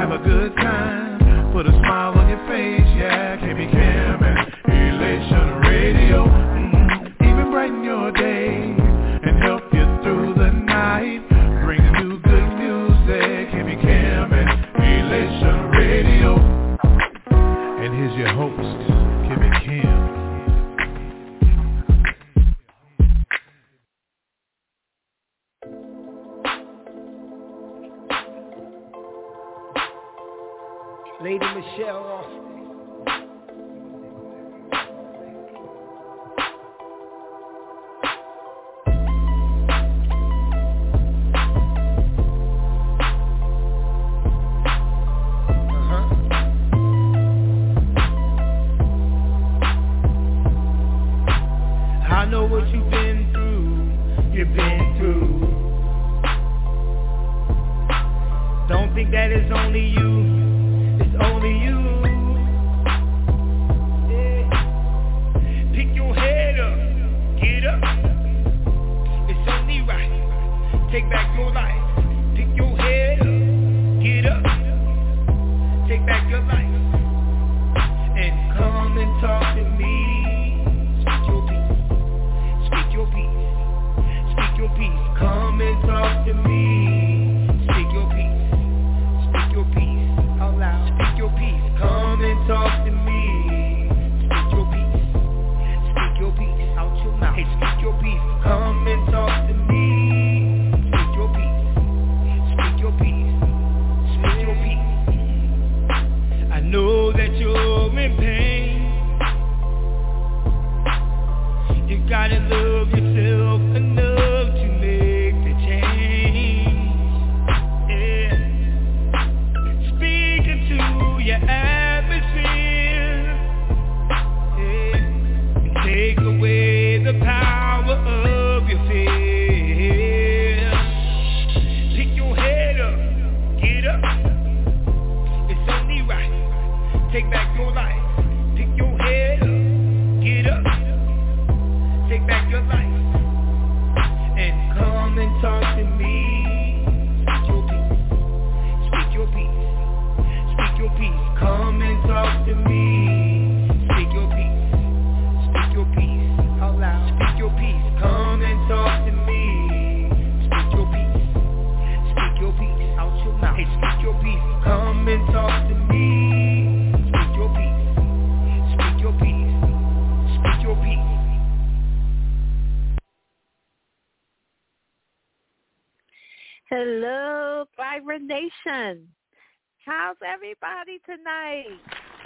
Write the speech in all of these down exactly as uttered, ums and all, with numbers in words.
have a good time, put a smile on your face, yeah. K B Cam and Elation Radio, mm-hmm. Even brighten your day and help you through the night. Bring you good music, K B Cam and Elation Radio. And here's your host, K B Cam. Lady Michelle Austin. What you've been through, you've been through. Don't think that it's only you, it's only you. Yeah. Pick your head up, get up. It's only right. Take back your life. Pick your head up, get up. Take back your life. And come and talk to me. Your peace, come and talk to me. Speak your peace, speak your peace out loud. Speak your peace, come and talk to me. Speak your peace, speak your peace out your mouth. Hey, speak your peace, come and talk to me. Speak your peace, speak your peace, speak your peace. I know that you're in pain. You gotta love yourself enough. Take back your life. Pick your head up. Get up. Take back your life. And come and talk to me. Speak your peace. Speak your peace. Speak your peace. Come and talk to me. Speak your peace. Speak your peace out loud. Speak your peace. Come and talk to me. Speak your peace. Speak your peace out your mouth. Hey, speak your peace. Come and talk to me. Hello, Vibrant Nation. How's everybody tonight?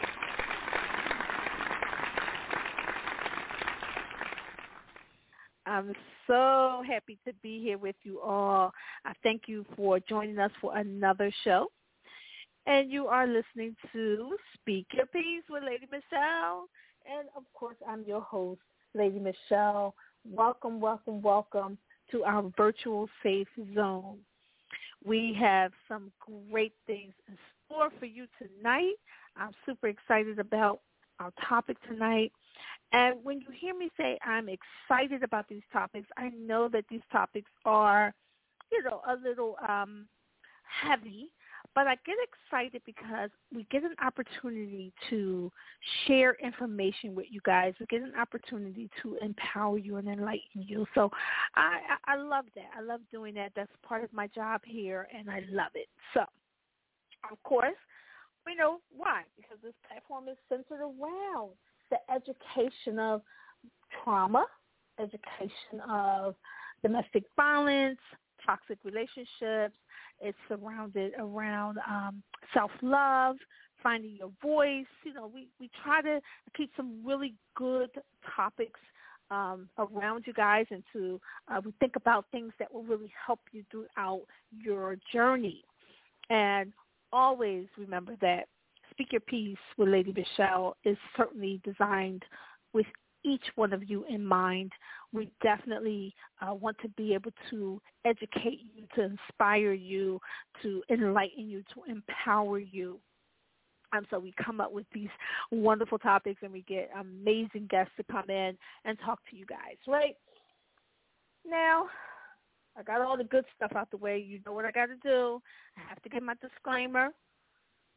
I'm so happy to be here with you all. I thank you for joining us for another show. And you are listening to Speak Your Peace with Lady Michelle. And, of course, I'm your host, Lady Michelle. Welcome, welcome, welcome to our virtual safe zone. We have some great things in store for you tonight. I'm super excited about our topic tonight. And when you hear me say I'm excited about these topics, I know that these topics are, you know, a little um, heavy. But I get excited because we get an opportunity to share information with you guys. We get an opportunity to empower you and enlighten you. So I, I, I love that. I love doing that. That's part of my job here, and I love it. So, of course, we know why. Because this platform is centered around the education of trauma, education of domestic violence, toxic relationships. It's surrounded around um, self-love, finding your voice. You know, we, we try to keep some really good topics um, around you guys, and to uh, we think about things that will really help you throughout your journey. And always remember that Speak Your Peace with Lady Michelle is certainly designed with each one of you in mind. We definitely uh, want to be able to educate you, to inspire you, to enlighten you, to empower you. And so we come up with these wonderful topics, and we get amazing guests to come in and talk to you guys, right? Now, I got all the good stuff out the way. You know what I got to do. I have to get my disclaimer.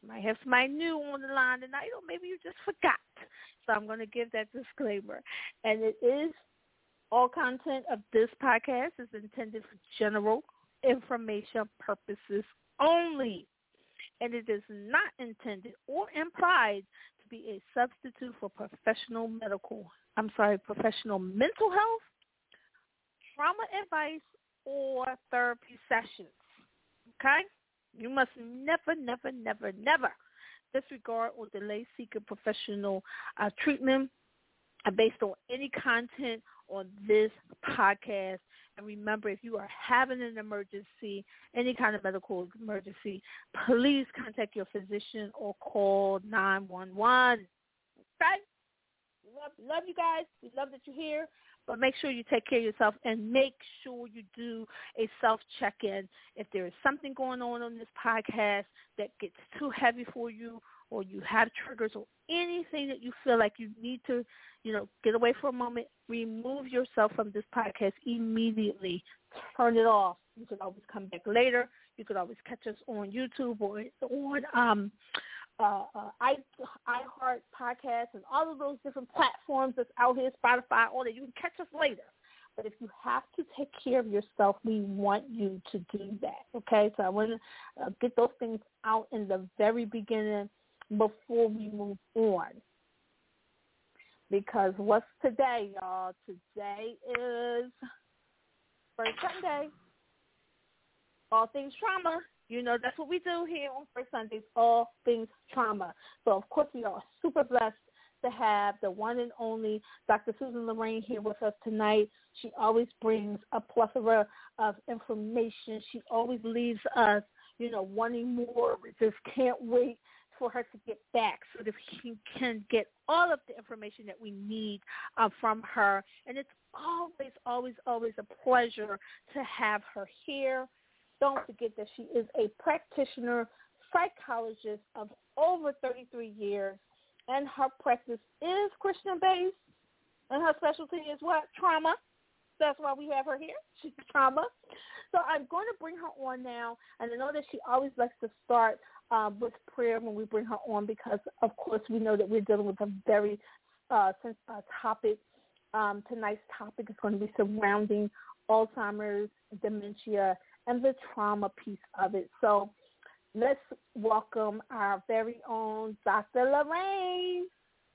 You might have somebody new on the line tonight, or maybe you just forgot. So I'm going to give that disclaimer. And it is, all content of this podcast is intended for general information purposes only. And it is not intended or implied to be a substitute for professional medical, I'm sorry, professional mental health, trauma advice, or therapy sessions. Okay? You must never, never, never, never disregard or delay seeking professional uh, treatment uh, based on any content on this podcast. And remember, if you are having an emergency, any kind of medical emergency, please contact your physician or call nine one one. Okay? Love, love you guys. We love that you're here. But make sure you take care of yourself and make sure you do a self-check-in. If there is something going on on this podcast that gets too heavy for you, or you have triggers or anything that you feel like you need to, you know, get away for a moment, remove yourself from this podcast immediately. Turn it off. You can always come back later. You could always catch us on YouTube or on um, uh, uh, I, iHeart Podcasts and all of those different platforms that's out here, Spotify, all that. You can catch us later. But if you have to take care of yourself, we want you to do that, okay? So I want to uh, get those things out in the very beginning before we move on. Because what's today, y'all? Today is First Sunday. All things trauma. You know, that's what we do here on First Sundays, all things trauma. So, of course, we are super blessed to have the one and only Doctor Susan Lorraine here with us tonight. She always brings a plethora of information. She always leaves us, you know, wanting more. We just can't wait for her to get back so that we can get all of the information that we need uh, from her. And it's always, always, always a pleasure to have her here. Don't forget that she is a practitioner, psychologist of over thirty-three years, and her practice is Christian-based, and her specialty is what? Trauma. That's why we have her here. She's trauma. So I'm going to bring her on now, and I know that she always likes to start uh, with prayer when we bring her on because, of course, we know that we're dealing with a very uh, sensitive uh, topic. Um, tonight's topic is going to be surrounding Alzheimer's, dementia, and the trauma piece of it. So let's welcome our very own Doctor Lorraine.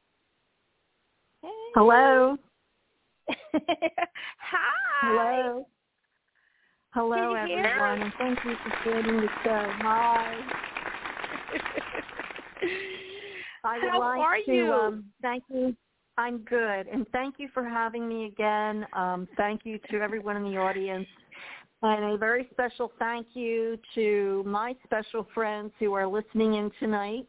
Hey. Hello. Hi. Hello. Hello, everyone, and thank you for joining the show. Hi. I would How like are to you? Um, thank you. I'm good, and thank you for having me again. Um, thank you to everyone in the audience. And a very special thank you to my special friends who are listening in tonight.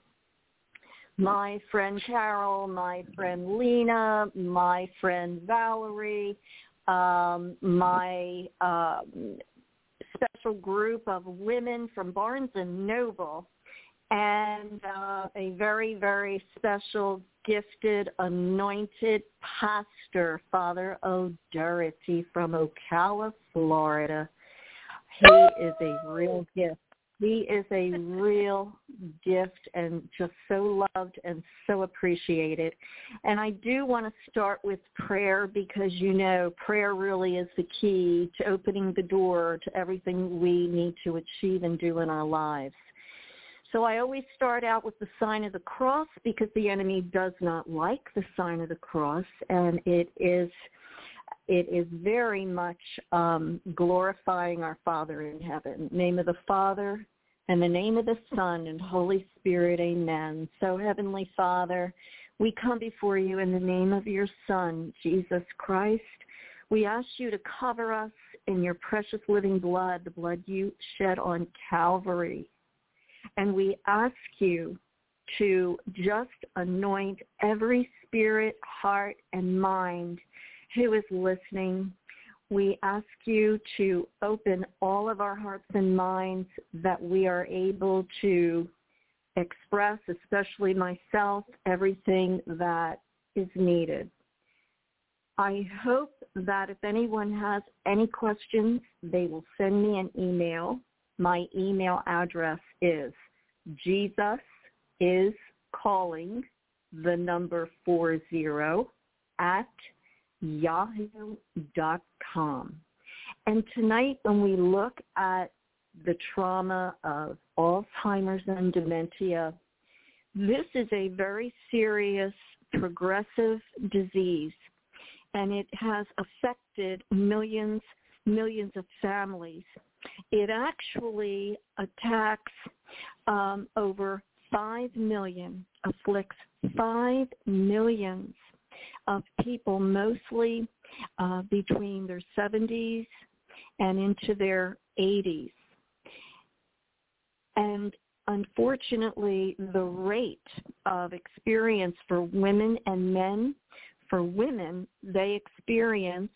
My friend Carol, my friend Lena, my friend Valerie, um, my um, special group of women from Barnes and Noble, and uh, a very, very special, gifted, anointed pastor, Father O'Doherty from Ocala, Florida. He is a real gift. He is a real gift and just so loved and so appreciated. And I do want to start with prayer because, you know, prayer really is the key to opening the door to everything we need to achieve and do in our lives. So I always start out with the sign of the cross because the enemy does not like the sign of the cross, and it is It is very much um, glorifying our Father in heaven. Name of the Father, and the name of the Son, and Holy Spirit, amen. So, Heavenly Father, we come before you in the name of your Son, Jesus Christ. We ask you to cover us in your precious living blood, the blood you shed on Calvary. And we ask you to just anoint every spirit, heart, and mind who is listening. We ask you to open all of our hearts and minds that we are able to express, especially myself, everything that is needed. I hope that if anyone has any questions, they will send me an email. My email address is Jesus, is calling the number four zero at yahoo dot com. And tonight when we look at the trauma of Alzheimer's and dementia, this is a very serious progressive disease, and it has affected millions, millions of families. It actually attacks um, over five million, afflicts five millions of people, mostly uh, between their seventies and into their eighties. And unfortunately, the rate of experience for women and men, for women, they experience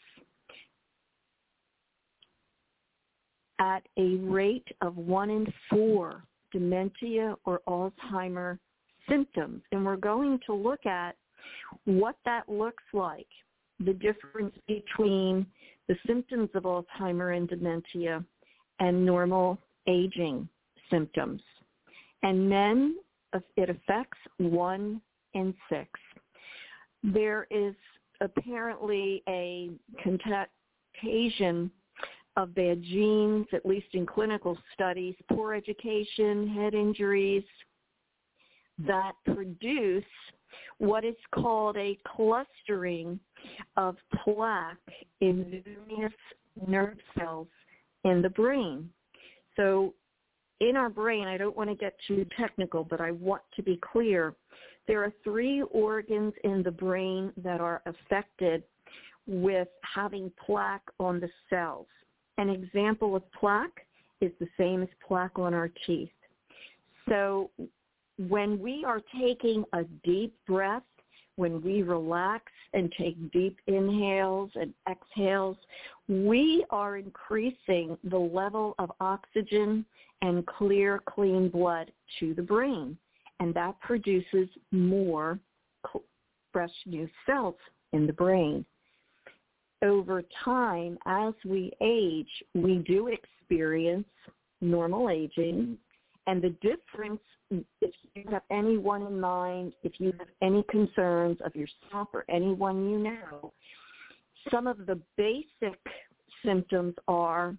at a rate of one in four dementia or Alzheimer symptoms. And we're going to look at what that looks like, the difference between the symptoms of Alzheimer and dementia and normal aging symptoms. And men, it affects one in six. There is apparently a contagion of bad genes, at least in clinical studies, poor education, head injuries, that produce what is called a clustering of plaque in various nerve cells in the brain. So in our brain, I don't want to get too technical, but I want to be clear, there are three organs in the brain that are affected with having plaque on the cells. An example of plaque is the same as plaque on our teeth. So when we are taking a deep breath, when we relax and take deep inhales and exhales, we are increasing the level of oxygen and clear, clean blood to the brain. And that produces more fresh new cells in the brain. Over time, as we age, we do experience normal aging. And the difference, if you have anyone in mind, if you have any concerns of yourself or anyone you know, some of the basic symptoms are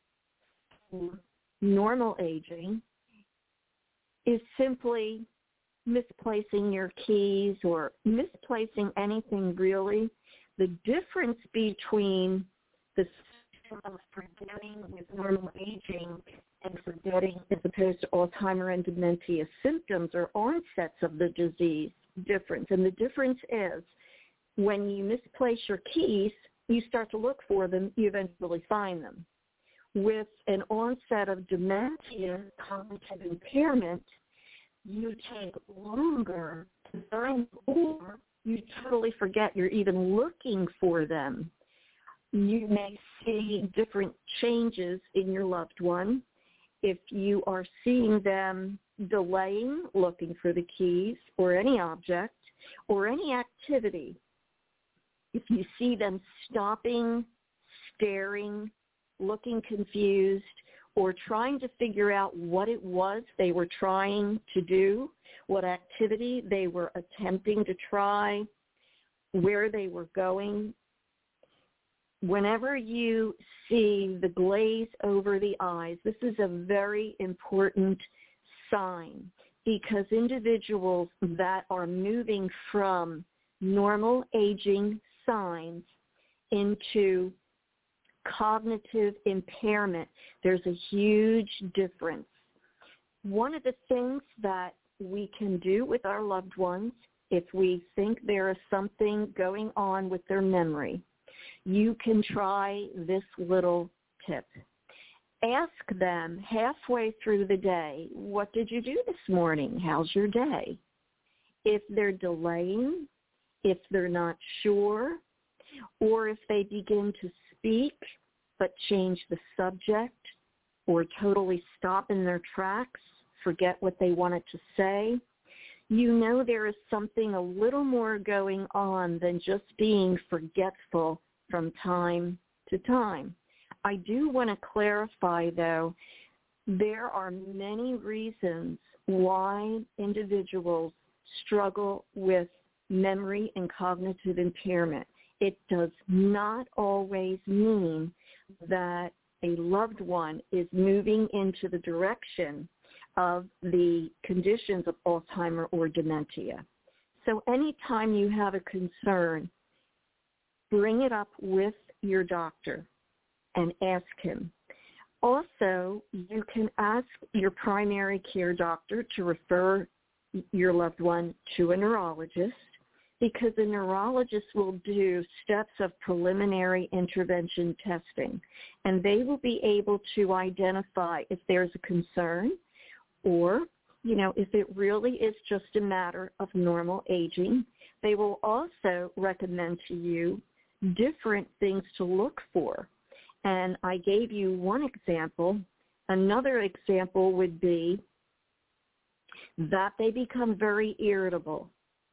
normal aging is simply misplacing your keys or misplacing anything really. The difference between the symptom of forgetting with normal aging and forgetting as opposed to Alzheimer and dementia symptoms or onsets of the disease difference. And the difference is when you misplace your keys, you start to look for them, you eventually find them. With an onset of dementia, cognitive impairment, you take longer to find or you totally forget you're even looking for them. You may see different changes in your loved one. If you are seeing them delaying, looking for the keys or any object or any activity, if you see them stopping, staring, looking confused, or trying to figure out what it was they were trying to do, what activity they were attempting to try, where they were going, whenever you see the glaze over the eyes, this is a very important sign because individuals that are moving from normal aging signs into cognitive impairment, there's a huge difference. One of the things that we can do with our loved ones, if we think there is something going on with their memory, you can try this little tip. Ask them halfway through the day, what did you do this morning? How's your day? If they're delaying, if they're not sure, or if they begin to speak but change the subject or totally stop in their tracks, forget what they wanted to say, you know there is something a little more going on than just being forgetful from time to time. I do want to clarify, though, There are many reasons why individuals struggle with memory and cognitive impairment. It does not always mean that a loved one is moving into the direction of the conditions of Alzheimer or dementia. So anytime you have a concern, bring it up with your doctor and ask him. Also, you can ask your primary care doctor to refer your loved one to a neurologist, because a neurologist will do steps of preliminary intervention testing, and they will be able to identify if there's a concern or, you know, if it really is just a matter of normal aging. They will also recommend to you different things to look for. And I gave you one example. Another example would be that they become very irritable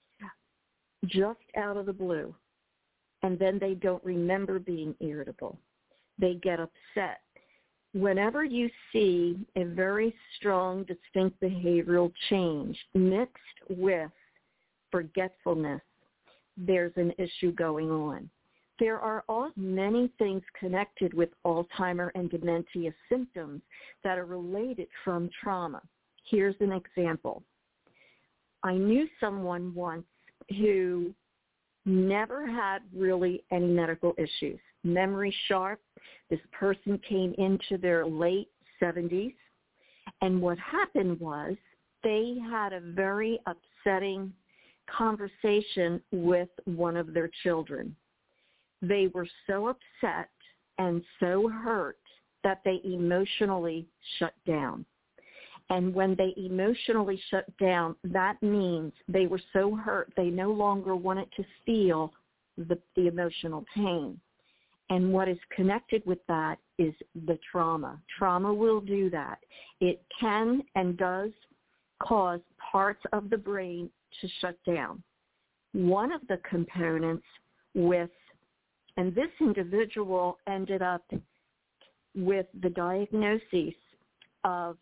just out of the blue, and then they don't remember being irritable. They get upset. Whenever you see a very strong, distinct behavioral change mixed with forgetfulness, there's an issue going on. There are all many things connected with Alzheimer and dementia symptoms that are related from trauma. Here's an example. I knew someone once who never had really any medical issues. Memory sharp. This person came into their late seventies, and what happened was they had a very upsetting conversation with one of their children. They were so upset and so hurt that they emotionally shut down. And when they emotionally shut down, that means they were so hurt they no longer wanted to feel the, the emotional pain. And what is connected with that is the trauma. Trauma will do that. It can and does cause parts of the brain to shut down. One of the components with, and this individual ended up with the diagnosis of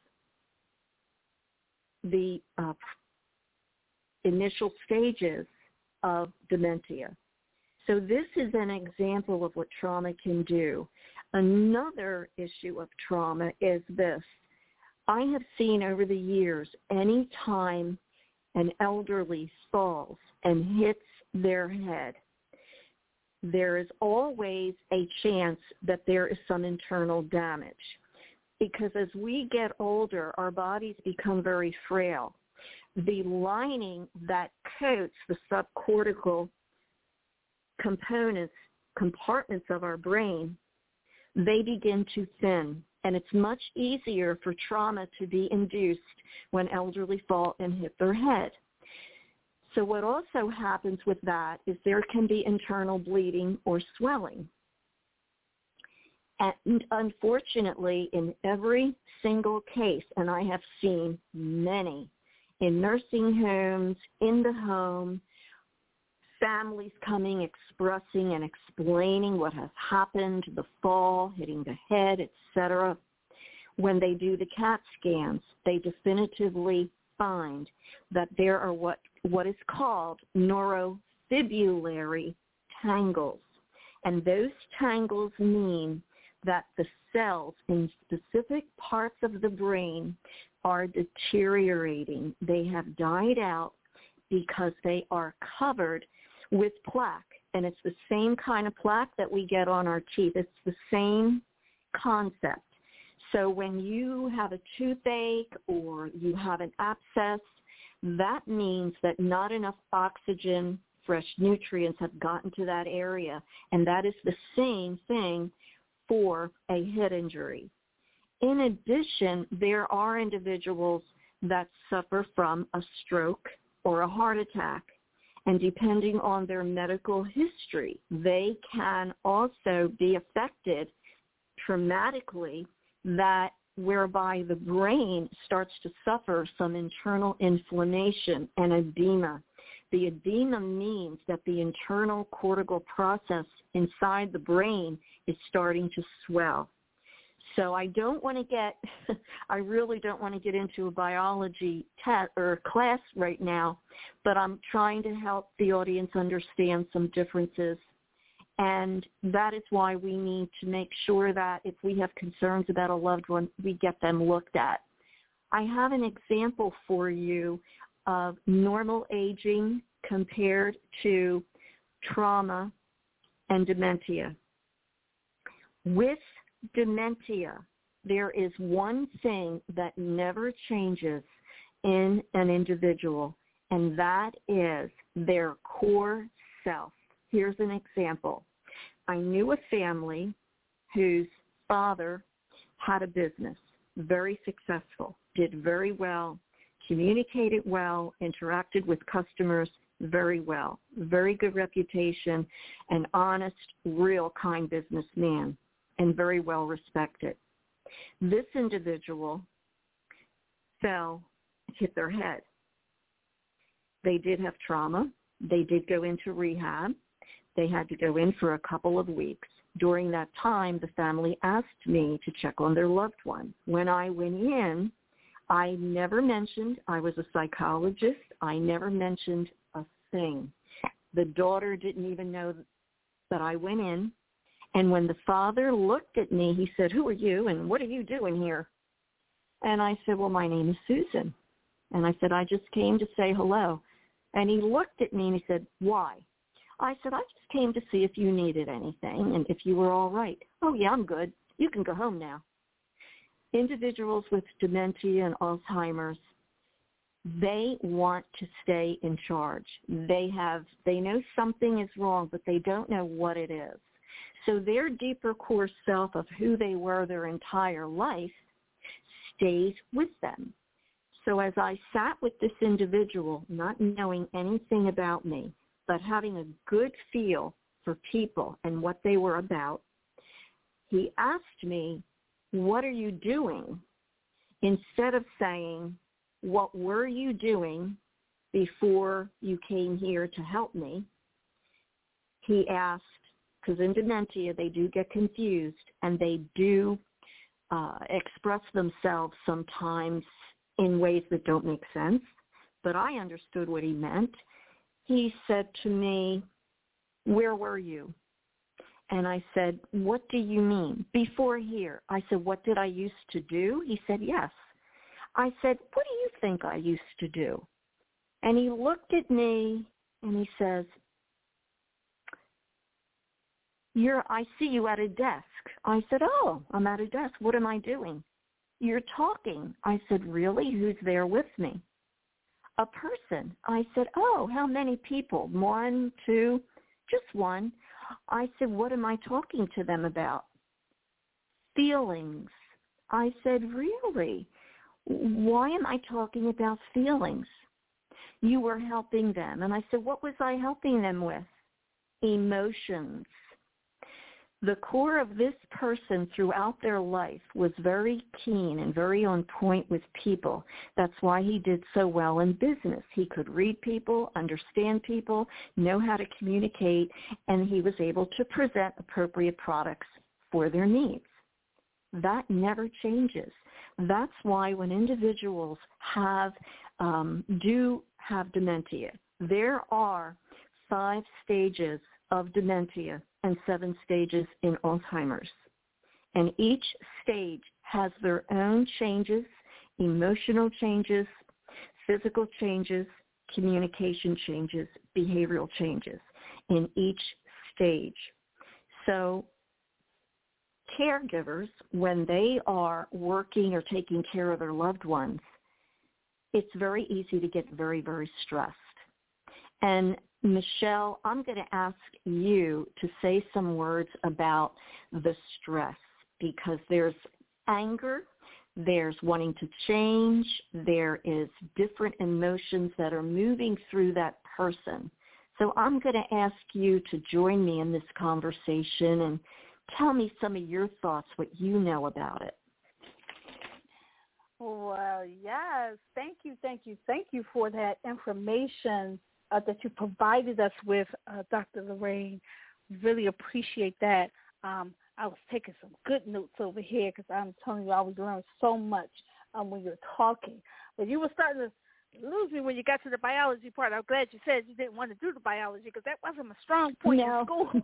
the uh, initial stages of dementia. So this is an example of what trauma can do. Another issue of trauma is this. I have seen over the years, any time an elderly falls and hits their head, there is always a chance that there is some internal damage. Because as we get older, our bodies become very frail. The lining that coats the subcortical components, compartments of our brain, they begin to thin. And it's much easier for trauma to be induced when elderly fall and hit their head. So what also happens with that is there can be internal bleeding or swelling. And unfortunately, in every single case, and I have seen many, in nursing homes, in the home, families coming, expressing and explaining what has happened, the fall, hitting the head, et cetera. When they do the CAT scans, they definitively find that there are what, what is called neurofibrillary tangles. And those tangles mean that the cells in specific parts of the brain are deteriorating. They have died out because they are covered with plaque. And it's the same kind of plaque that we get on our teeth. It's the same concept. So when you have a toothache or you have an abscess, that means that not enough oxygen, fresh nutrients have gotten to that area. And that is the same thing for a head injury. In addition, there are individuals that suffer from a stroke or a heart attack. And depending on their medical history, they can also be affected traumatically, that whereby the brain starts to suffer some internal inflammation and edema. The edema means that the internal cortical process inside the brain is starting to swell. So I don't want to get, I really don't want to get into a biology test or class right now, but I'm trying to help the audience understand some differences. And that is why we need to make sure that if we have concerns about a loved one, we get them looked at. I have an example for you of normal aging compared to trauma and dementia. With dementia, there is one thing that never changes in an individual, and that is their core self. Here's an example. I knew a family whose father had a business, very successful, did very well, communicated well, interacted with customers very well, very good reputation, an honest, real kind businessman, and very well respected. This individual fell, hit their head. They did have trauma. They did go into rehab. They had to go in for a couple of weeks. During that time, the family asked me to check on their loved one. When I went in, I never mentioned I was a psychologist. I never mentioned a thing. The daughter didn't even know that I went in. And when the father looked at me, he said, "Who are you and what are you doing here?" And I said, "Well, my name is Susan." And I said, "I just came to say hello." And he looked at me and he said, "Why?" I said, "I just came to see if you needed anything and if you were all right." "Oh, yeah, I'm good. You can go home now." Individuals with dementia and Alzheimer's, they want to stay in charge. They have, they know something is wrong, but they don't know what it is. So their deeper core self of who they were their entire life stays with them. So as I sat with this individual, not knowing anything about me, but having a good feel for people and what they were about, he asked me, "What are you doing?" Instead of saying, "What were you doing before you came here to help me?" he asked, because in dementia they do get confused and they do uh, express themselves sometimes in ways that don't make sense, but I understood what he meant. He said to me, "Where were you?" And I said, "What do you mean? Before here?" I said, "What did I used to do?" He said, "Yes." I said, "What do you think I used to do?" And he looked at me and he says, You're, I see you at a desk." I said, "Oh, I'm at a desk. What am I doing?" "You're talking." I said, "Really? Who's there with me?" "A person." I said, "Oh, how many people? One, two?" "Just one." I said, "What am I talking to them about?" "Feelings." I said, "Really? Why am I talking about feelings?" "You were helping them." And I said, "What was I helping them with?" "Emotions." The core of this person throughout their life was very keen and very on point with people. That's why he did so well in business. He could read people, understand people, know how to communicate, and he was able to present appropriate products for their needs. That never changes. That's why when individuals have um, do have dementia, there are five stages of dementia and seven stages in Alzheimer's. And each stage has their own changes, emotional changes, physical changes, communication changes, behavioral changes in each stage. So caregivers, when they are working or taking care of their loved ones, it's very easy to get very, very stressed. And Michelle, I'm going to ask you to say some words about the stress, because there's anger, there's wanting to change, there is different emotions that are moving through that person. So I'm going to ask you to join me in this conversation and tell me some of your thoughts, what you know about it. Well, yes. Thank you, thank you, thank you for that information uh, that you provided us with, uh, Doctor Lorraine. Really appreciate that. Um, I was taking some good notes over here because I'm telling you, I was learning so much um, when you're talking. But you were starting to lose me when you got to the biology part. I'm glad you said you didn't want to do the biology because that wasn't a strong point no. in school.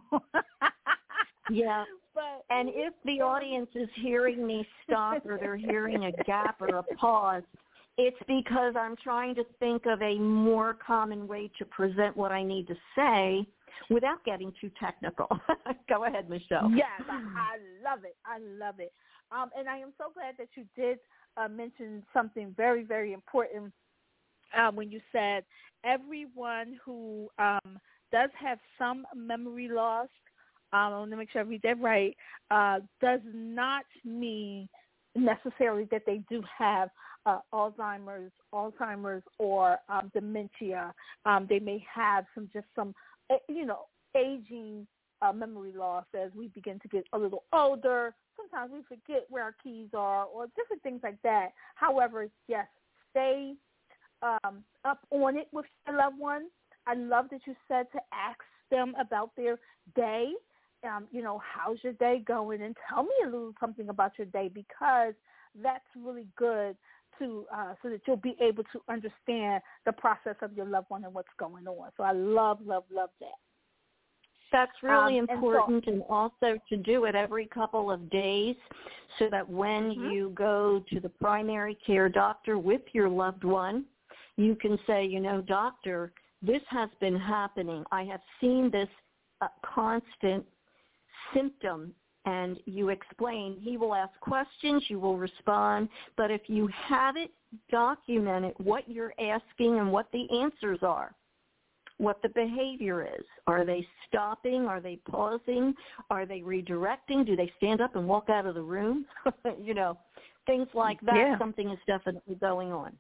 Yeah. But, and if the audience is hearing me stop or they're hearing a gap or a pause, it's because I'm trying to think of a more common way to present what I need to say without getting too technical. Go ahead, Michelle. Yes, I, I love it. I love it. Um, and I am so glad that you did uh, mention something very, very important uh, when you said everyone who um, does have some memory loss, um, I want to make sure I read that right, uh, does not mean necessarily that they do have uh, Alzheimer's, Alzheimer's or um, dementia. Um, they may have some just some, you know, aging uh, memory loss as we begin to get a little older. Sometimes we forget where our keys are or different things like that. However, yes, stay um, up on it with your loved one. I love that you said to ask them about their day. Um, you know, how's your day going? And tell me a little something about your day, because that's really good to uh, so that you'll be able to understand the process of your loved one and what's going on. So I love, love, love that. That's really um, important, and, so, and also to do it every couple of days so that when mm-hmm. you go to the primary care doctor with your loved one, you can say, you know, doctor, this has been happening. I have seen this uh, constant symptom, and you explain. He will ask questions, you will respond, but if you have it documented, what you're asking and what the answers are, what the behavior is. Are they stopping? Are they pausing? Are they redirecting? Do they stand up and walk out of the room? You know, things like that. Yeah. Something is definitely going on.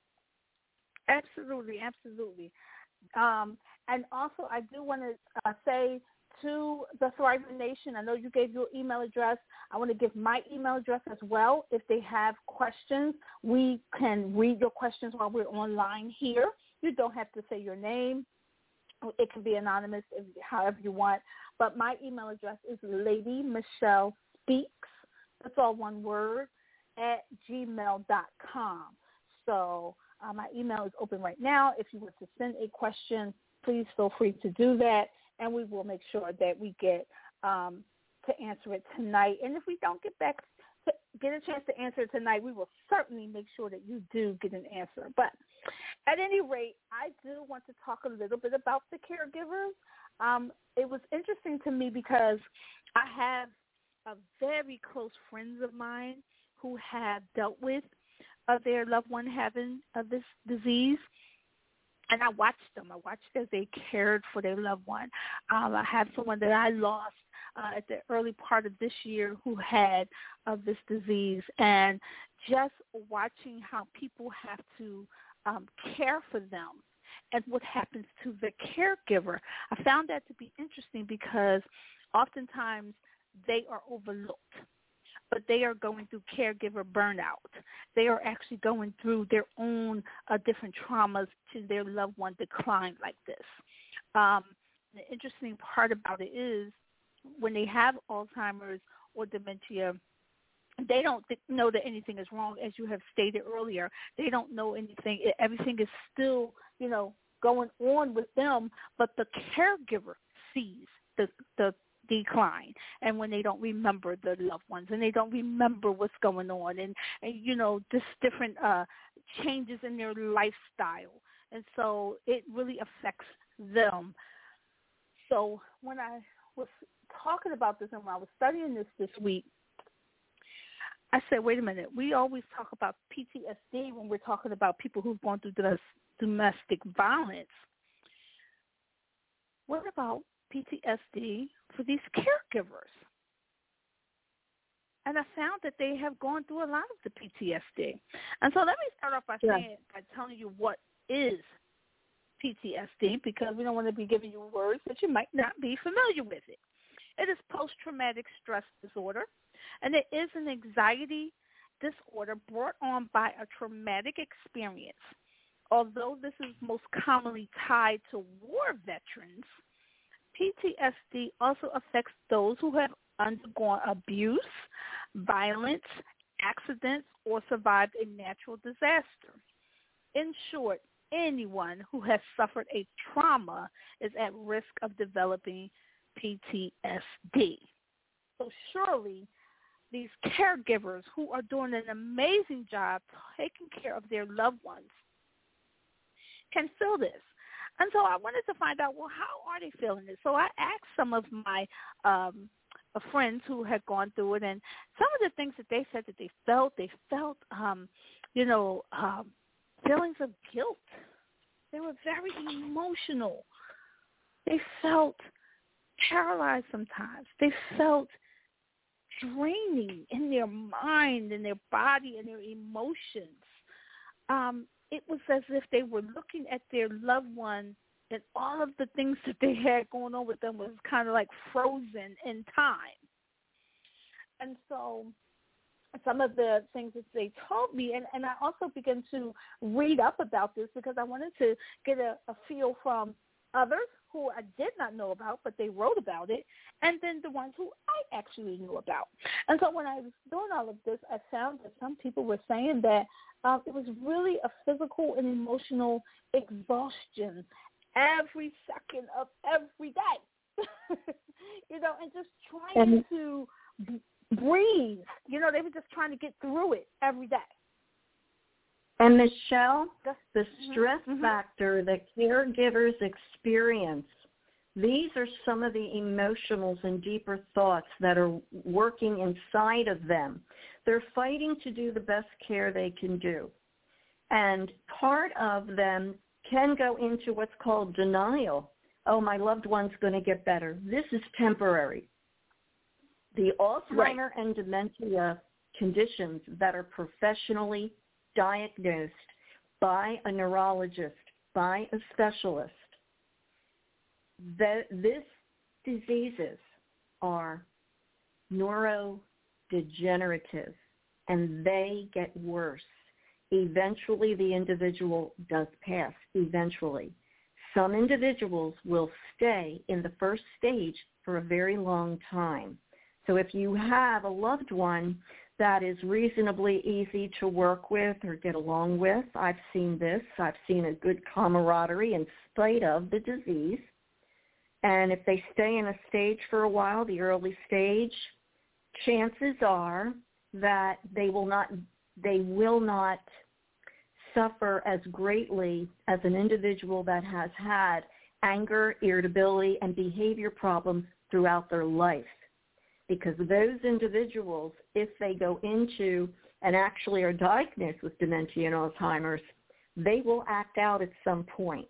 Absolutely, absolutely. Um, and also, I do want to uh, say to the Thriver Nation, I know you gave your email address. I want to give my email address as well. If they have questions, we can read your questions while we're online here. You don't have to say your name. It can be anonymous, if, however you want. But my email address is Lady Michelle Speaks. That's all one word, at gmail dot com. So uh, my email is open right now. If you want to send a question, please feel free to do that, and we will make sure that we get um, to answer it tonight. And if we don't get back to get a chance to answer it tonight, we will certainly make sure that you do get an answer. But at any rate, I do want to talk a little bit about the caregivers. Um, it was interesting to me because I have a very close friends of mine who have dealt with uh, their loved one having uh, this disease. And I watched them. I watched as they cared for their loved one. Um, I have someone that I lost uh, at the early part of this year who had uh, this disease. And just watching how people have to um, care for them and what happens to the caregiver, I found that to be interesting because oftentimes they are overlooked. But they are going through caregiver burnout. They are actually going through their own uh, different traumas to their loved one decline like this. Um, the interesting part about it is when they have Alzheimer's or dementia, they don't th- know that anything is wrong, as you have stated earlier. They don't know anything. Everything is still, you know, going on with them, but the caregiver sees the the decline, and when they don't remember the loved ones and they don't remember what's going on, and, and you know, just different uh, changes in their lifestyle, and so it really affects them. So when I was talking about this and when I was studying this this week, I said, wait a minute, we always talk about P T S D when we're talking about people who've gone through this domestic violence. What about P T S D for these caregivers? And I found that they have gone through a lot of the P T S D. And so let me start off by yeah. saying, by telling you what is P T S D, because we don't want to be giving you words that you might not be familiar with it. It is post-traumatic stress disorder, and it is an anxiety disorder brought on by a traumatic experience. Although this is most commonly tied to war veterans, P T S D also affects those who have undergone abuse, violence, accidents, or survived a natural disaster. In short, anyone who has suffered a trauma is at risk of developing P T S D. So surely these caregivers who are doing an amazing job taking care of their loved ones can feel this. And so I wanted to find out, well, how are they feeling it? So I asked some of my um, friends who had gone through it, and some of the things that they said that they felt, they felt, um, you know, um, feelings of guilt. They were very emotional. They felt paralyzed sometimes. They felt draining in their mind and their body and their emotions. Um, it was as if they were looking at their loved one and all of the things that they had going on with them was kind of like frozen in time. And so some of the things that they told me, and, and I also began to read up about this because I wanted to get a, a feel from others who I did not know about, but they wrote about it, and then the ones who I actually knew about. And so when I was doing all of this, I found that some people were saying that uh, it was really a physical and emotional exhaustion every second of every day, you know, and just trying and, to b- breathe. You know, they were just trying to get through it every day. And Michelle, the stress mm-hmm. factor that caregivers experience, these are some of the emotionals and deeper thoughts that are working inside of them. They're fighting to do the best care they can do. And part of them can go into what's called denial. Oh, my loved one's going to get better. This is temporary. The Alzheimer right. and dementia conditions that are professionally diagnosed by a neurologist, by a specialist, that these diseases are neurodegenerative and they get worse. Eventually the individual does pass, eventually. Some individuals will stay in the first stage for a very long time. So if you have a loved one that is reasonably easy to work with or get along with, I've seen this. I've seen a good camaraderie in spite of the disease. And if they stay in a stage for a while, the early stage, chances are that they will not they will not suffer as greatly as an individual that has had anger, irritability, and behavior problems throughout their life. Because those individuals, if they go into and actually are diagnosed with dementia and Alzheimer's, they will act out at some point.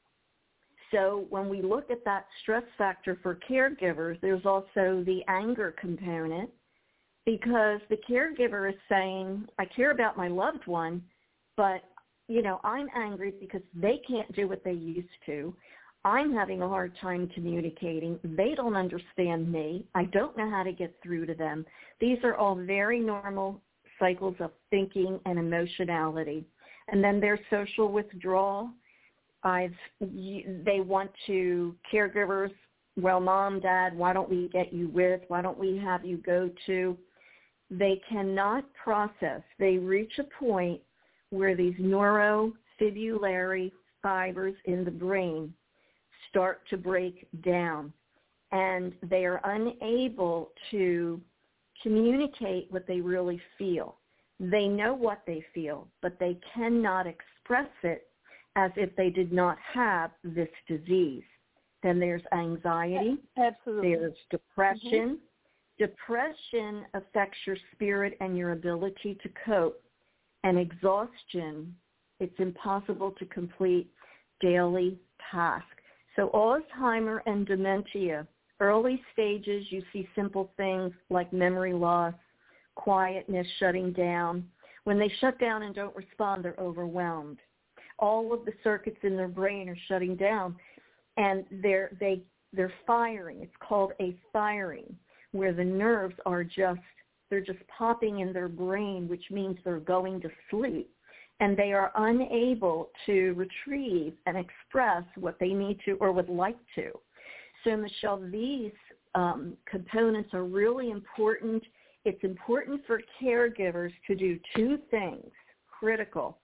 So when we look at that stress factor for caregivers, there's also the anger component, because the caregiver is saying, I care about my loved one, but, you know, I'm angry because they can't do what they used to. I'm having a hard time communicating. They don't understand me. I don't know how to get through to them. These are all very normal cycles of thinking and emotionality. And then there's social withdrawal. I've, they want to, caregivers, well, mom, dad, why don't we get you with? Why don't we have you go to? They cannot process. They reach a point where these neurofibrillary fibers in the brain start to break down, and they are unable to communicate what they really feel. They know what they feel, but they cannot express it as if they did not have this disease. Then there's anxiety. Absolutely. There's depression. Mm-hmm. Depression affects your spirit and your ability to cope. And exhaustion, it's impossible to complete daily tasks. So Alzheimer and dementia, early stages, you see simple things like memory loss, quietness, shutting down. When they shut down and don't respond, they're overwhelmed. All of the circuits in their brain are shutting down, and they're, they, they're firing. It's called a firing, where the nerves are just, they're just popping in their brain, which means they're going to sleep. And they are unable to retrieve and express what they need to or would like to. So, Michelle, these um, components are really important. It's important for caregivers to do two things, critical.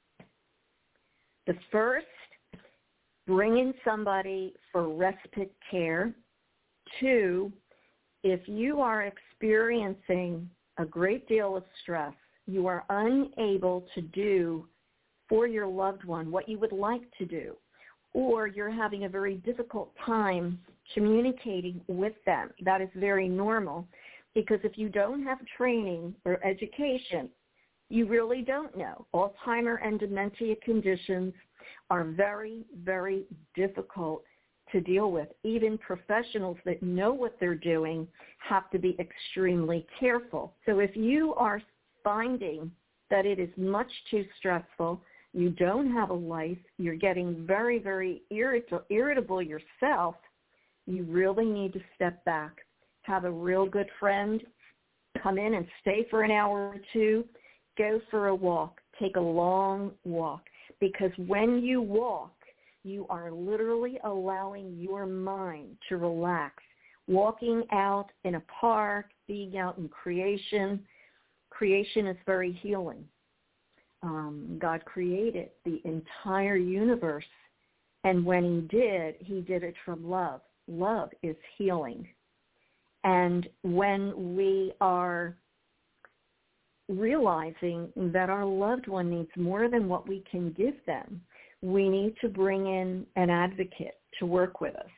The first, bring in somebody for respite care. Two, if you are experiencing a great deal of stress, you are unable to do for your loved one what you would like to do, or you're having a very difficult time communicating with them. That is very normal, because if you don't have training or education, you really don't know. Alzheimer and dementia conditions are very, very difficult to deal with. Even professionals that know what they're doing have to be extremely careful. So if you are finding that it is much too stressful, you don't have a life, you're getting very, very irrit- irritable yourself, you really need to step back. Have a real good friend come in and stay for an hour or two. Go for a walk. Take a long walk. Because when you walk, you are literally allowing your mind to relax. Walking out in a park, being out in creation, creation is very healing. Um, God created the entire universe, and when he did, he did it from love. Love is healing. And when we are realizing that our loved one needs more than what we can give them, we need to bring in an advocate to work with us.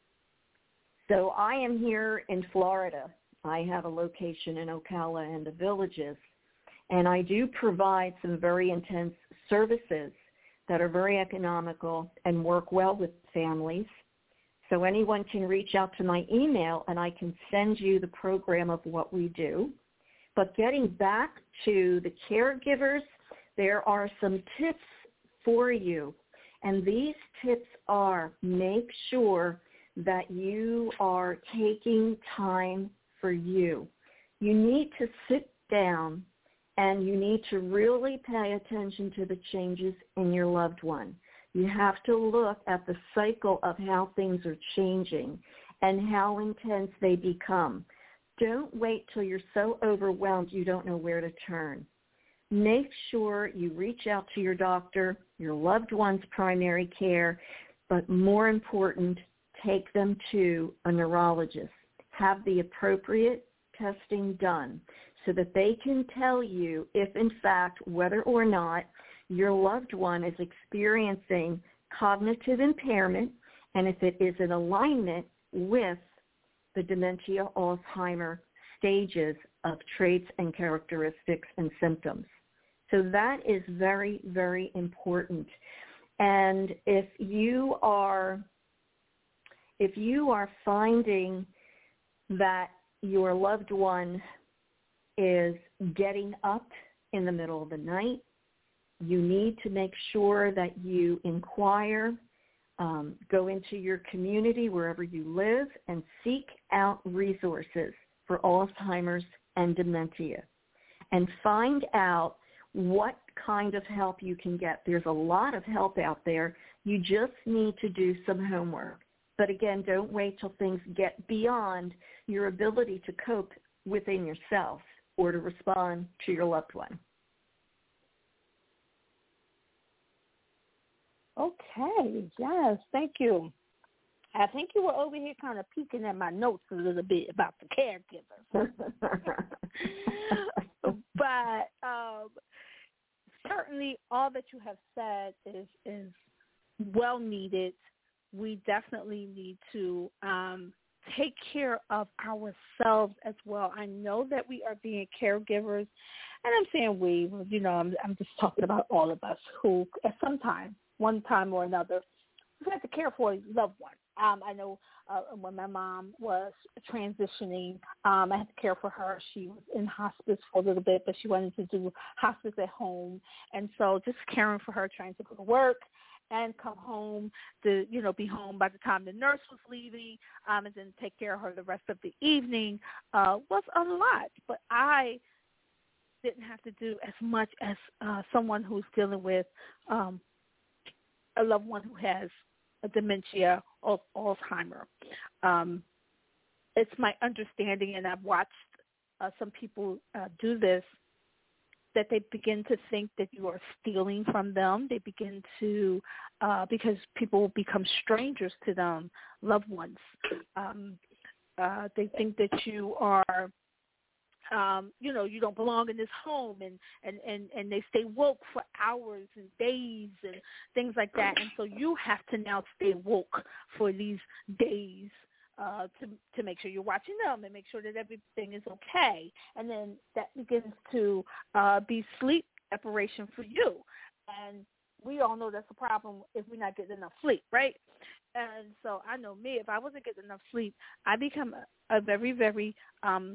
So I am here in Florida. I have a location in Ocala and the Villages, and I do provide some very intense services that are very economical and work well with families. So anyone can reach out to my email, and I can send you the program of what we do. But getting back to the caregivers, there are some tips for you. And these tips are, make sure that you are taking time for you. You need to sit down and you need to really pay attention to the changes in your loved one. You have to look at the cycle of how things are changing and how intense they become. Don't wait till you're so overwhelmed you don't know where to turn. Make sure you reach out to your doctor, your loved one's primary care, but more important, take them to a neurologist. Have the appropriate testing done so that they can tell you if, in fact, whether or not your loved one is experiencing cognitive impairment and if it is in alignment with the dementia Alzheimer stages of traits and characteristics and symptoms. So that is very, very important. And if you are if you are finding that your loved one is getting up in the middle of the night, you need to make sure that you inquire, um, go into your community wherever you live, and seek out resources for Alzheimer's and dementia. And find out what kind of help you can get. There's a lot of help out there. You just need to do some homework. But again, don't wait till things get beyond your ability to cope within yourself or to respond to your loved one. Okay, yes, thank you. I think you were over here kind of peeking at my notes a little bit about the caregivers. But um, certainly all that you have said is, is well needed. We definitely need to um, take care of ourselves as well. I know that we are being caregivers, and I'm saying we, you know, I'm, I'm just talking about all of us who at some time, one time or another, we've had to care for a loved one. Um, I know uh, when my mom was transitioning, um, I had to care for her. She was in hospice for a little bit, but she wanted to do hospice at home. And so just caring for her, trying to go to work and come home to, you know, be home by the time the nurse was leaving, um, and then take care of her the rest of the evening uh, was a lot. But I didn't have to do as much as uh, someone who's dealing with um, a loved one who has a dementia or Alzheimer. Um, it's my understanding, and I've watched uh, some people uh, do this, that they begin to think that you are stealing from them. They begin to, uh, because people become strangers to them, loved ones. Um, uh, they think that you are, um, you know, you don't belong in this home, and, and, and, and they stay woke for hours and days and things like that. And so you have to now stay woke for these days. Uh, to to make sure you're watching them and make sure that everything is okay. And then that begins to uh, be sleep deprivation for you. And we all know that's a problem if we're not getting enough sleep, right? And so I know me, if I wasn't getting enough sleep, I become a, a very, very um,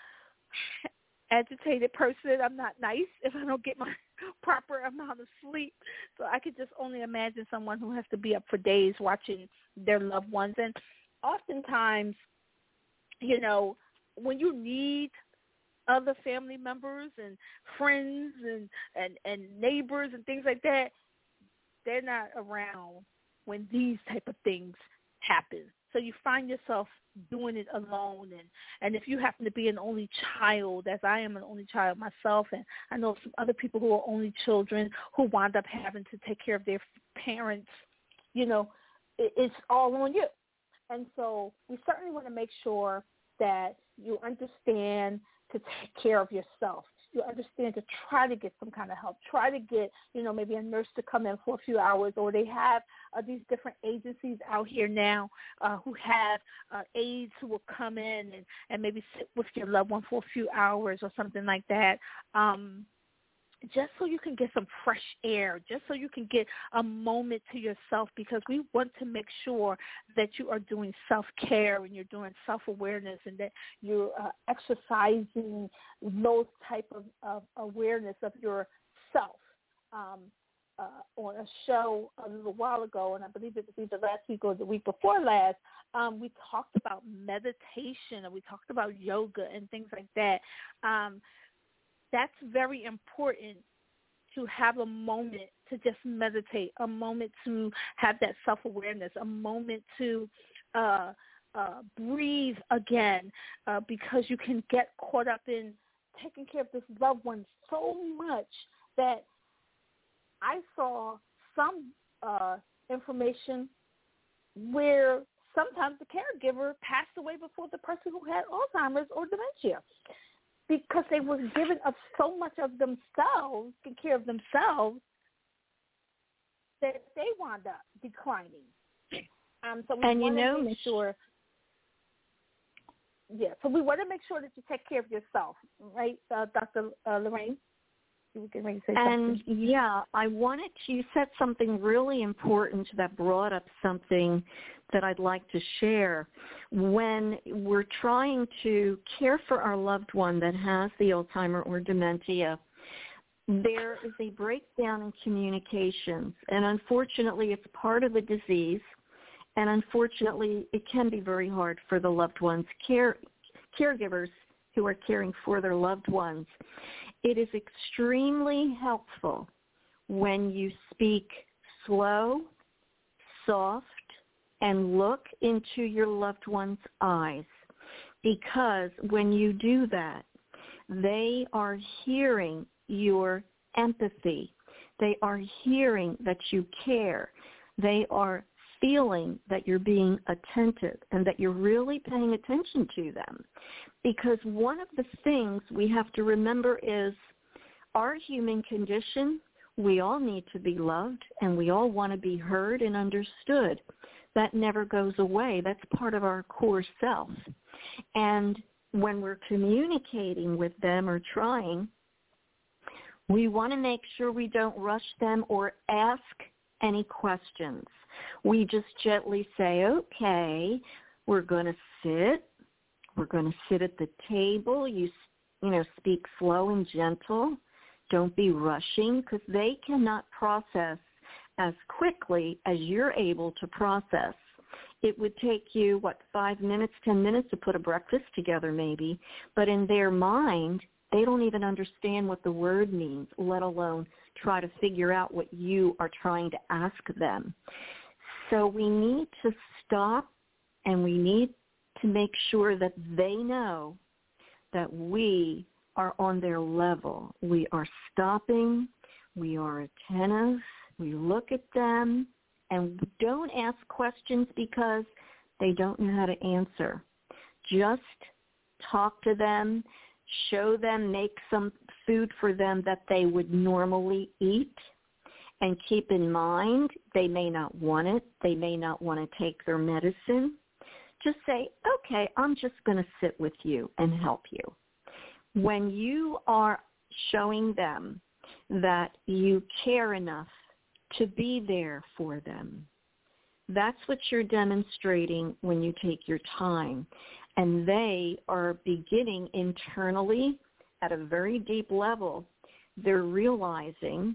agitated person. I'm not nice if I don't get my proper amount of sleep. So I could just only imagine someone who has to be up for days watching their loved ones. And oftentimes, you know, when you need other family members and friends and, and, and neighbors and things like that, they're not around when these type of things happen. So you find yourself doing it alone. And, and if you happen to be an only child, as I am an only child myself, and I know some other people who are only children who wind up having to take care of their parents, you know, it, it's all on you. And so we certainly want to make sure that you understand to take care of yourself. You understand to try to get some kind of help. Try to get, you know, maybe a nurse to come in for a few hours, or they have uh, these different agencies out here now uh, who have uh, aides who will come in and, and maybe sit with your loved one for a few hours or something like that. Um just so you can get some fresh air, just so you can get a moment to yourself, because we want to make sure that you are doing self-care and you're doing self-awareness, and that you're uh, exercising those type of, of awareness of yourself. Um, uh, on a show a little while ago, and I believe it was either last week or the week before last, um, we talked about meditation, and we talked about yoga and things like that. Um, That's very important, to have a moment to just meditate, a moment to have that self-awareness, a moment to uh, uh, breathe again, uh, because you can get caught up in taking care of this loved one so much that I saw some uh, information where sometimes the caregiver passed away before the person who had Alzheimer's or dementia, because they were giving up so much of themselves, taking care of themselves, that they wound up declining. Um, so we and want you know, to make sure, yeah, so we want to make sure that you take care of yourself, right, uh, Doctor Uh, Lorraine? You can say and, something. yeah, I wanted to, you said something really important that brought up something that I'd like to share. When we're trying to care for our loved one that has the Alzheimer or dementia, there is a breakdown in communications, and unfortunately it's part of the disease, and unfortunately it can be very hard for the loved ones, care, caregivers who are caring for their loved ones. It is extremely helpful when you speak slow, soft, and look into your loved one's eyes, because when you do that, they are hearing your empathy. They are hearing that you care. They are feeling that you're being attentive and that you're really paying attention to them. Because one of the things we have to remember is our human condition, we all need to be loved, and we all want to be heard and understood. That never goes away. That's part of our core self. And when we're communicating with them or trying, we want to make sure we don't rush them or ask any questions. We just gently say, okay, we're going to sit. We're going to sit at the table. You, you know, speak slow and gentle. Don't be rushing, because they cannot process as quickly as you're able to process. It would take you, what, five minutes, ten minutes to put a breakfast together maybe, but in their mind, they don't even understand what the word means, let alone try to figure out what you are trying to ask them. So we need to stop, and we need to make sure that they know that we are on their level. We are stopping, we are attentive, we look at them, and don't ask questions because they don't know how to answer. Just talk to them, show them, make some food for them that they would normally eat, and keep in mind they may not want it. They may not want to take their medicine. Just say, okay, I'm just going to sit with you and help you. When you are showing them that you care enough to be there for them, that's what you're demonstrating when you take your time. And they are beginning internally at a very deep level. They're realizing,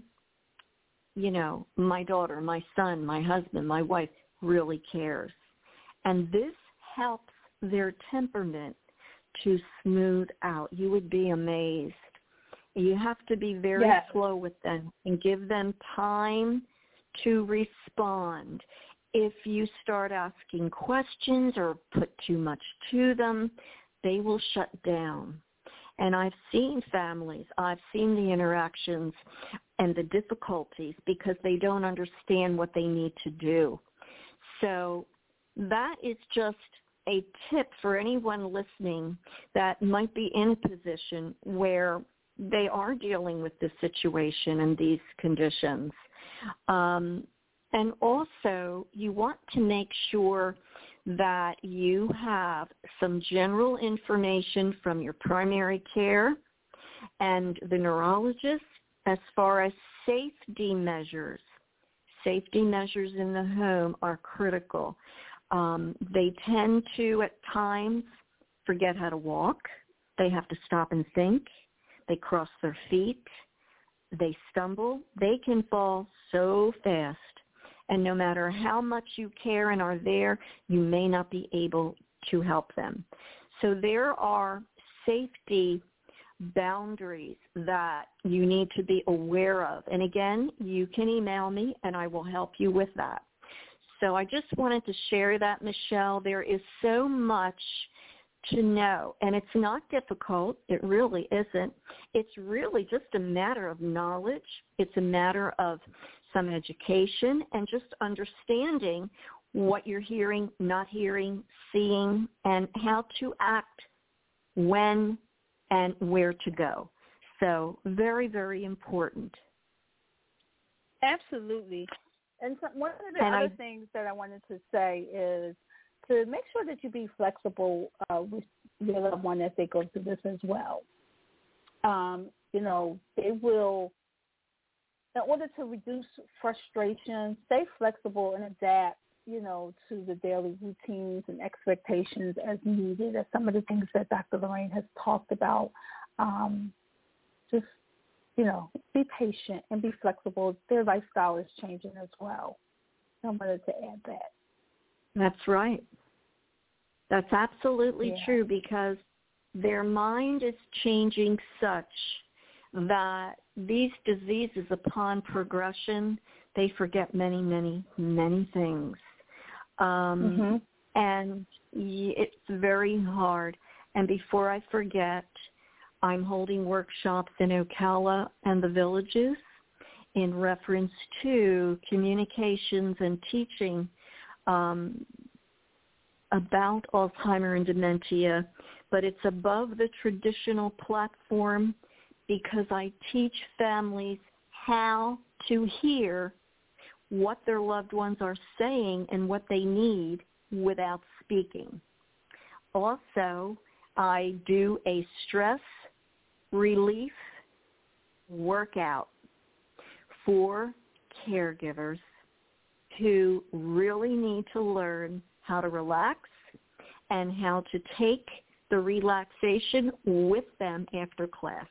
you know, my daughter, my son, my husband, my wife really cares. And this helps their temperament to smooth out. You would be amazed. You have to be very yes. slow with them and give them time to respond. If you start asking questions or put too much to them, they will shut down. And I've seen families, I've seen the interactions and the difficulties because they don't understand what they need to do. So that is just a tip for anyone listening that might be in a position where they are dealing with this situation and these conditions. Um, and also, you want to make sure that you have some general information from your primary care and the neurologist as far as safety measures. Safety measures in the home are critical. Um, they tend to, at times, forget how to walk. They have to stop and think. They cross their feet. They stumble. They can fall so fast. And no matter how much you care and are there, you may not be able to help them. So there are safety boundaries that you need to be aware of. And again, you can email me and I will help you with that. So I just wanted to share that, Michelle. There is so much to know, and it's not difficult. It really isn't. It's really just a matter of knowledge. It's a matter of some education and just understanding what you're hearing, not hearing, seeing, and how to act when and where to go. So very, very important. Absolutely. And so one of the and other I, things that I wanted to say is to make sure that you be flexible uh, with your loved one as they go through this as well. Um, you know, they will, in order to reduce frustration, stay flexible and adapt, you know, to the daily routines and expectations as needed, as some of the things that Doctor Lorraine has talked about. Um, just, you know, be patient and be flexible. Their lifestyle is changing as well. I wanted to add that. That's right. That's absolutely yeah. true because their mind is changing such that these diseases, upon progression, they forget many, many, many things. Um, mm-hmm. And it's very hard. And before I forget, I'm holding workshops in Ocala and the villages in reference to communications and teaching um, about Alzheimer and dementia, but it's above the traditional platform because I teach families how to hear what their loved ones are saying and what they need without speaking. Also, I do a stress relief workout for caregivers who really need to learn how to relax and how to take the relaxation with them after class.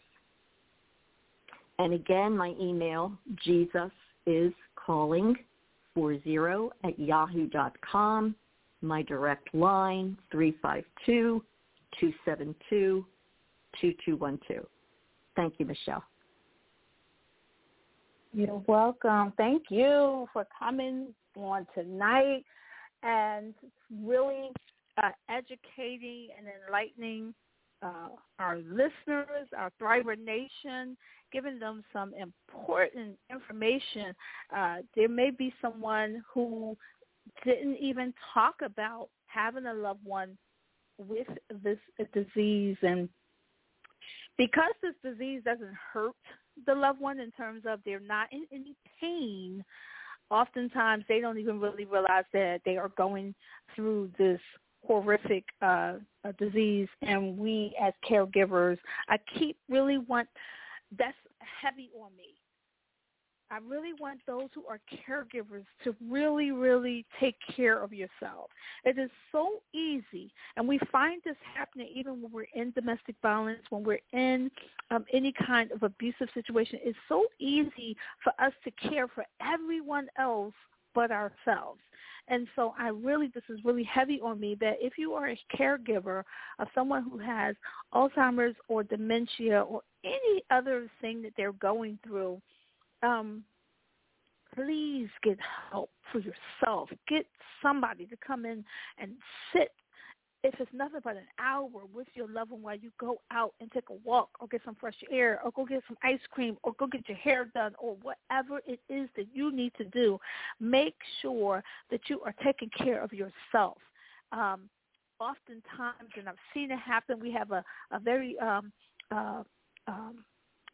And again, my email, Jesus is calling forty at yahoo dot com. My direct line, three five two, two seven two, two two one two. Thank you, Michelle. You're welcome. Thank you for coming on tonight and really uh, educating and enlightening uh, our listeners, our Thriver Nation, giving them some important information. Uh, there may be someone who didn't even talk about having a loved one with this disease, and because this disease doesn't hurt the loved one in terms of they're not in any pain, oftentimes they don't even really realize that they are going through this horrific uh, disease. And we as caregivers, I keep really want, that's heavy on me. I really want those who are caregivers to really, really take care of yourself. It is so easy, and we find this happening even when we're in domestic violence, when we're in um, any kind of abusive situation. It's so easy for us to care for everyone else but ourselves. And so I really, this is really heavy on me that if you are a caregiver of someone who has Alzheimer's or dementia or any other thing that they're going through, Um, please get help for yourself. Get somebody to come in and sit, if it's nothing but an hour, with your loved one while you go out and take a walk or get some fresh air or go get some ice cream or go get your hair done or whatever it is that you need to do. Make sure that you are taking care of yourself. Um, oftentimes, and I've seen it happen, we have a, a very um, uh, um,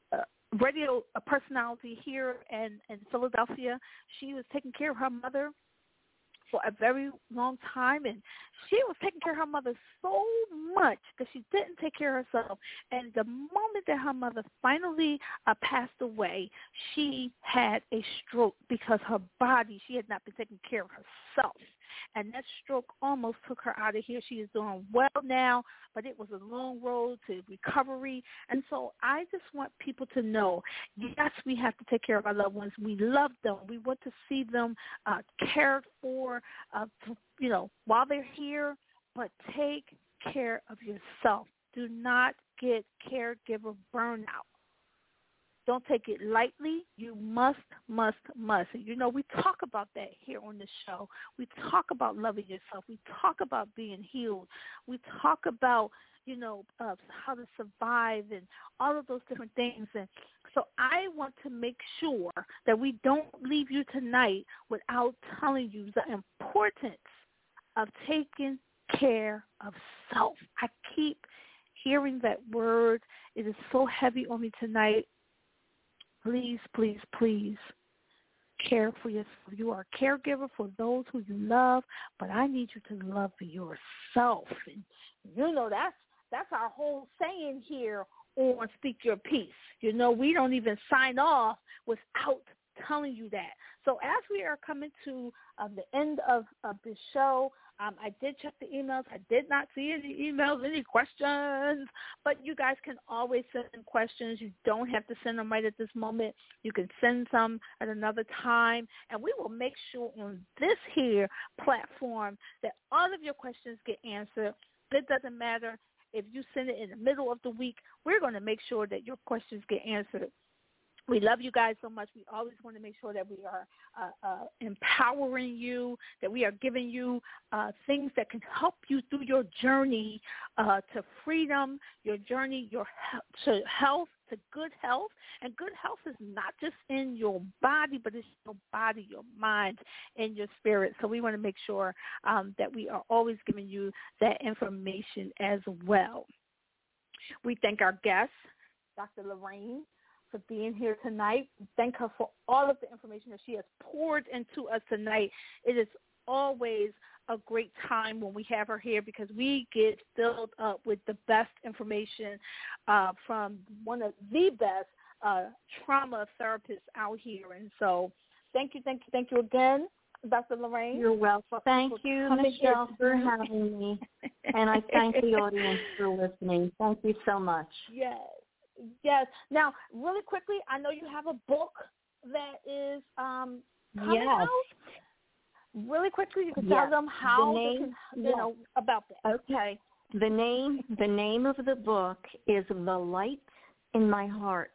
radio a personality here in, in Philadelphia. She was taking care of her mother for a very long time, and she was taking care of her mother so much that she didn't take care of herself. And the moment that her mother finally uh, passed away, she had a stroke because her body, she had not been taking care of herself. And that stroke almost took her out of here. She is doing well now, but it was a long road to recovery. And so I just want people to know, yes, we have to take care of our loved ones. We love them. We want to see them uh, cared for, uh, you know, while they're here, but take care of yourself. Do not get caregiver burnout. Don't take it lightly. You must, must, must. And, you know, we talk about that here on the show. We talk about loving yourself. We talk about being healed. We talk about, you know, uh, how to survive and all of those different things. And so I want to make sure that we don't leave you tonight without telling you the importance of taking care of self. I keep hearing that word. It is so heavy on me tonight. Please, please, please care for yourself. You are a caregiver for those who you love, but I need you to love yourself. And you know, that's that's our whole saying here on Speak Your Peace. You know, we don't even sign off without telling you that. So as we are coming to uh, the end of, of this show, um, I did check the emails. I did not see any emails, any questions, but you guys can always send in questions. You don't have to send them right at this moment. You can send some at another time, and we will make sure on this here platform that all of your questions get answered. It doesn't matter if you send it in the middle of the week. We're going to make sure that your questions get answered. We love you guys so much. We always want to make sure that we are uh, uh, empowering you, that we are giving you uh, things that can help you through your journey uh, to freedom, your journey your he- to health, to good health. And good health is not just in your body, but it's your body, your mind, and your spirit. So we want to make sure um, that we are always giving you that information as well. We thank our guest, Doctor Lorraine, for being here tonight. Thank her for all of the information that she has poured into us tonight. It is always a great time when we have her here because we get filled up with the best information uh, from one of the best uh, trauma therapists out here. And so thank you, thank you, thank you again, Doctor Lorraine. You're welcome. Thank you, Michelle, for having me. And I thank the audience for listening. Thank you so much. Yes. Yes. Now, really quickly, I know you have a book that is um, coming yes. out. Really quickly, you can yes. tell them how the name, they can, you yes. know, about that. Okay. The name, the name of the book is The Light in My Heart,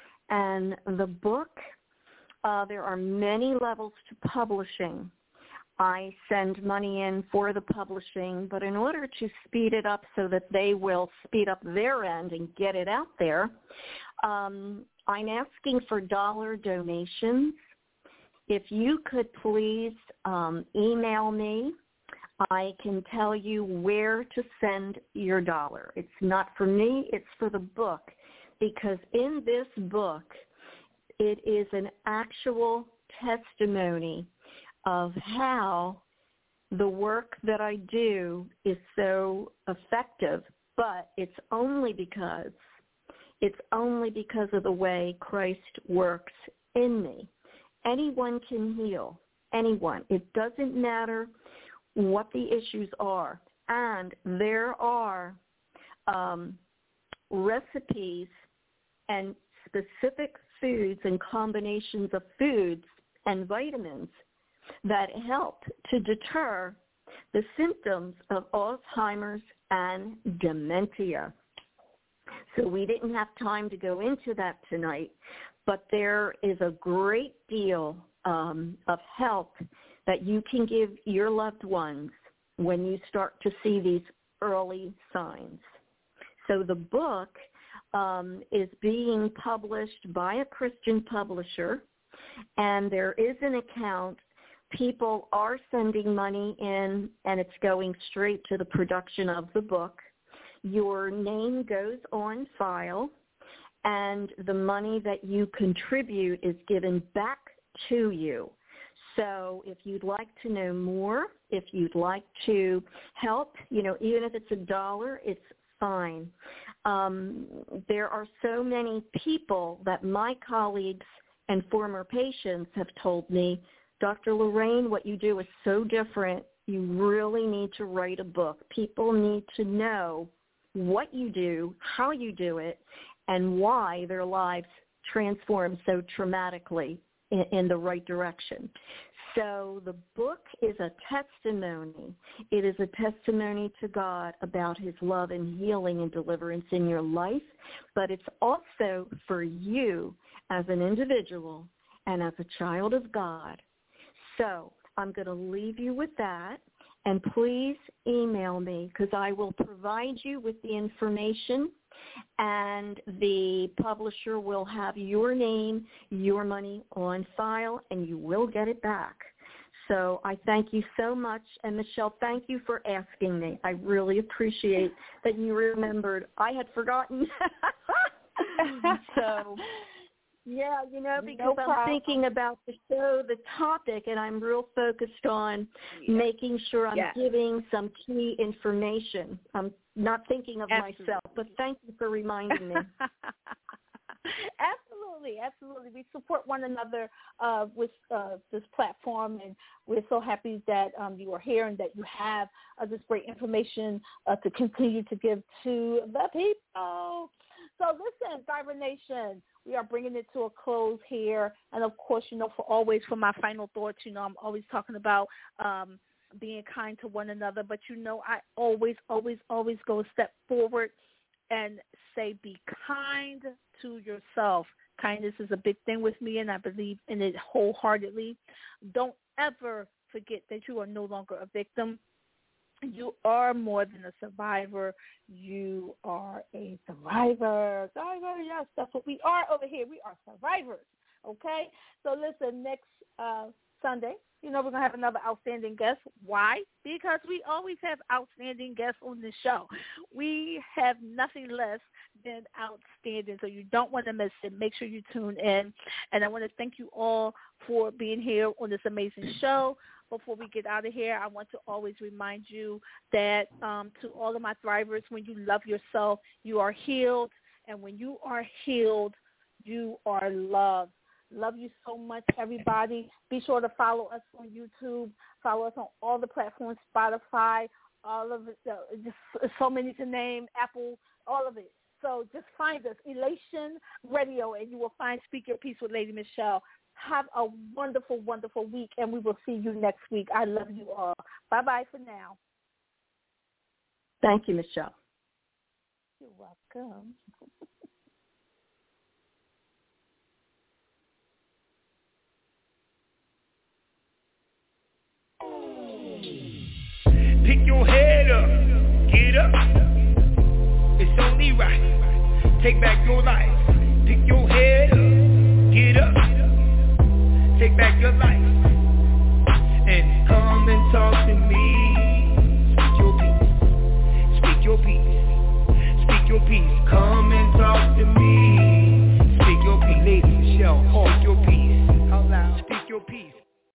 and the book. Uh, there are many levels to publishing. I send money in for the publishing, but in order to speed it up so that they will speed up their end and get it out there, um, I'm asking for dollar donations. If you could please um, email me, I can tell you where to send your dollar. It's not for me, it's for the book, because in this book, it is an actual testimony of how the work that I do is so effective, but it's only because it's only because of the way Christ works in me. Anyone can heal, anyone. It doesn't matter what the issues are. And there are um, recipes and specific foods and combinations of foods and vitamins that help to deter the symptoms of Alzheimer's and dementia. So we didn't have time to go into that tonight, but there is a great deal um, of help that you can give your loved ones when you start to see these early signs. So the book um, is being published by a Christian publisher, and there is an account. People are sending money in, and it's going straight to the production of the book. Your name goes on file, and the money that you contribute is given back to you. So if you'd like to know more, if you'd like to help, you know, even if it's a dollar, it's fine. Um, there are so many people that my colleagues and former patients have told me, Doctor Lorraine, what you do is so different. You really need to write a book. People need to know what you do, how you do it, and why their lives transform so dramatically in, in the right direction. So the book is a testimony. It is a testimony to God about his love and healing and deliverance in your life, but it's also for you as an individual and as a child of God. So I'm going to leave you with that, and please email me because I will provide you with the information, and the publisher will have your name, your money on file, and you will get it back. So I thank you so much. And, Michelle, thank you for asking me. I really appreciate that you remembered. I had forgotten. So, yeah, you know, because no I'm thinking about the show, the topic, and I'm real focused on yeah. making sure I'm yeah. giving some key information. I'm not thinking of absolutely. myself, but thank you for reminding me. Absolutely, absolutely. We support one another uh, with uh, this platform, and we're so happy that um, you are here and that you have uh, this great information uh, to continue to give to the people. So listen, Thriver Nation, we are bringing it to a close here. And, of course, you know, for always, for my final thoughts, you know, I'm always talking about um, being kind to one another. But, you know, I always, always, always go a step forward and say be kind to yourself. Kindness is a big thing with me, and I believe in it wholeheartedly. Don't ever forget that you are no longer a victim. You are more than a survivor. You are a survivor. Survivor, yes, that's what we are over here. We are survivors, okay? So listen, next uh, Sunday, you know, we're going to have another outstanding guest. Why? Because we always have outstanding guests on the show. We have nothing less than outstanding, so you don't want to miss it. Make sure you tune in. And I want to thank you all for being here on this amazing show. Before we get out of here, I want to always remind you that um, to all of my thrivers, when you love yourself, you are healed. And when you are healed, you are loved. Love you so much, everybody. Be sure to follow us on YouTube. Follow us on all the platforms, Spotify, all of it. Uh, just so many to name, Apple, all of it. So just find us, Elation Radio, and you will find Speak Your Peace with Lady Michelle. Have a wonderful, wonderful week, and we will see you next week. I love you all. Bye-bye for now. Thank you, Michelle. You're welcome. Oh. Pick your head up, get up. It's only right. Take back your life. Pick your head up.